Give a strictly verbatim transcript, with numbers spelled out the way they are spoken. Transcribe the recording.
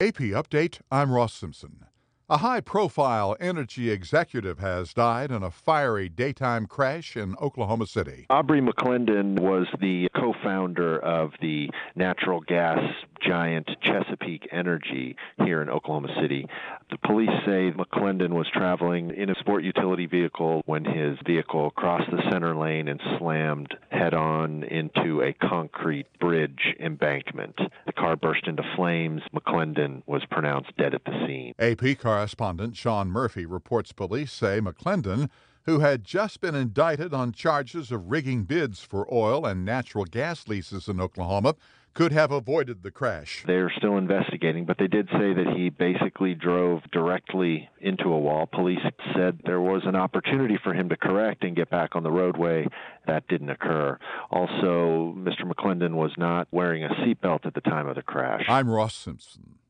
A P Update, I'm Ross Simpson. A high-profile energy executive has died in a fiery daytime crash in Oklahoma City. Aubrey McClendon was the co-founder of the natural gas giant Chesapeake Energy here in Oklahoma City. The police say McClendon was traveling in a sport utility vehicle when his vehicle crossed the center lane and slammed head-on into a concrete bridge embankment. The car burst into flames. McClendon was pronounced dead at the scene. A P correspondent Sean Murphy reports police say McClendon, who had just been indicted on charges of rigging bids for oil and natural gas leases in Oklahoma, could have avoided the crash. They're still investigating, but they did say that he basically drove directly into a wall. Police said there was an opportunity for him to correct and get back on the roadway. That didn't occur. Also, Mister McClendon was not wearing a seatbelt at the time of the crash. I'm Ross Simpson.